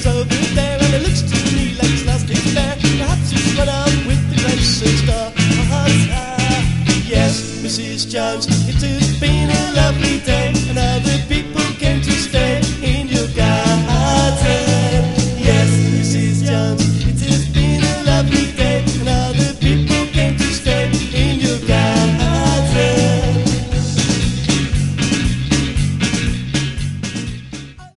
is over there, and it looks to me like his last is there. Perhaps he's run out with the racing star. Yes, Mrs. Jones, it has been a lovely day.